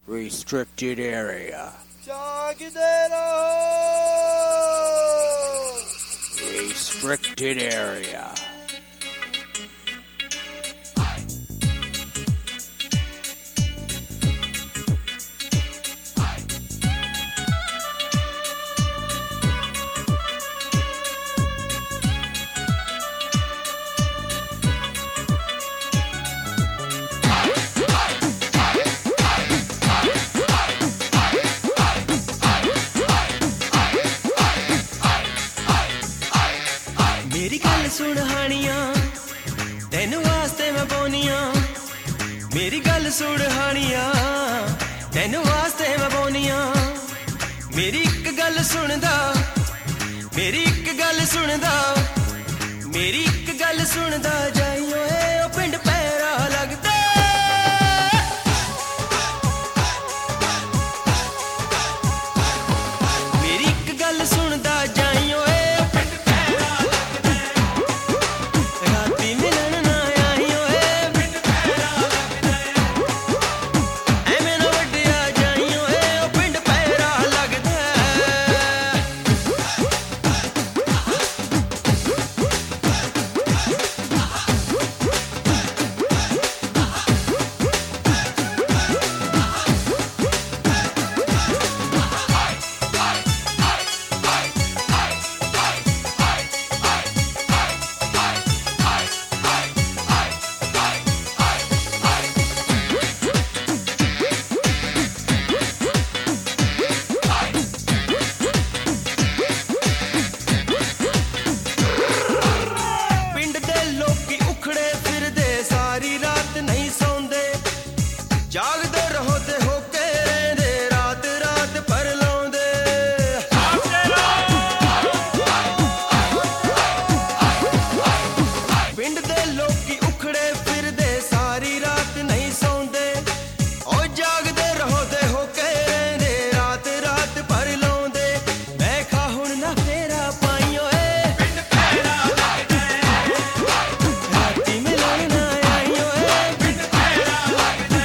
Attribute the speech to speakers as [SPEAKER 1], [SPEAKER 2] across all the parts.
[SPEAKER 1] Restricted area. Restricted area.
[SPEAKER 2] मेरी गल सुन हानियां तेनू वास्ते मैं बोनियां मेरी गल सुन हानियां तेनू वास्ते मैं बोनियां मेरी एक गल सुनदा मेरी एक गल सुनदा मेरी एक गल सुनदा जाई ओए ओ पिंड पैरा लगदा मेरी एक गल सुनदा जाई ओए जागदे रहो ते होके रहंदे रात रात पर लाउंदे पिंड दे लोकी उखड़े फिरदे सारी रात नहीं सौंदे ओ जागदे रहो ते होके रहंदे रात रात पर लाउंदे मैं खा हुण ना फेरा पाई ओए पिंड पैरा लगदे राती मिलन ना आई ओए पिंड पैरा लगदे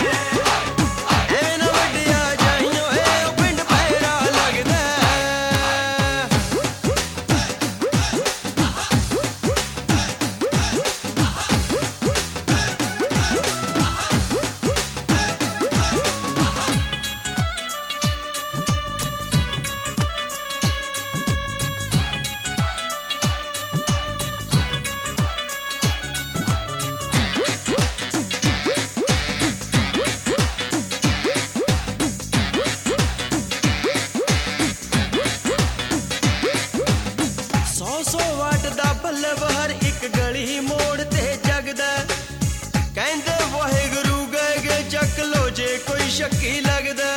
[SPEAKER 2] बल्लभ हर एक गली मोड़ ते जगदा कहंदे वाहिगुरू गए चक लो जे कोई शक्की लगदा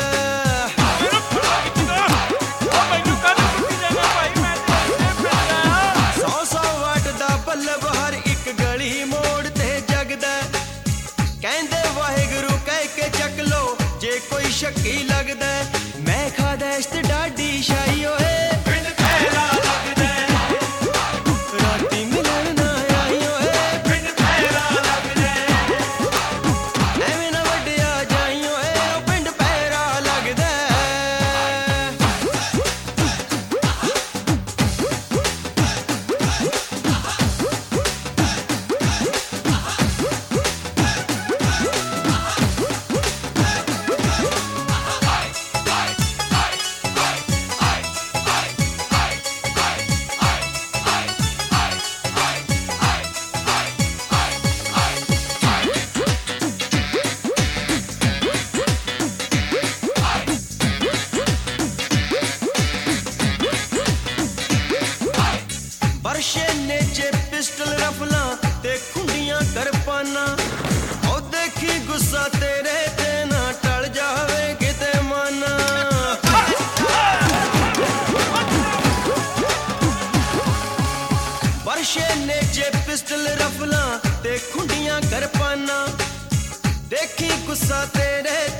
[SPEAKER 2] सौ वाट दा बल्लभ हर एक गली मोड़ ते जगदा कहंदे वाहिगुरू कह के चक लो जे कोई शक्की लगदा मैं खादा इश्त डाडी शाही ओए बरशे नेचे पिस्टल रफला ते खुंडियां करपाना ओ देखी गुस्सा तेरे ते ना टल जावे किते माना बरशे नेचे पिस्टल रफला ते खुंडियां करपाना देखी गुस्सा तेरे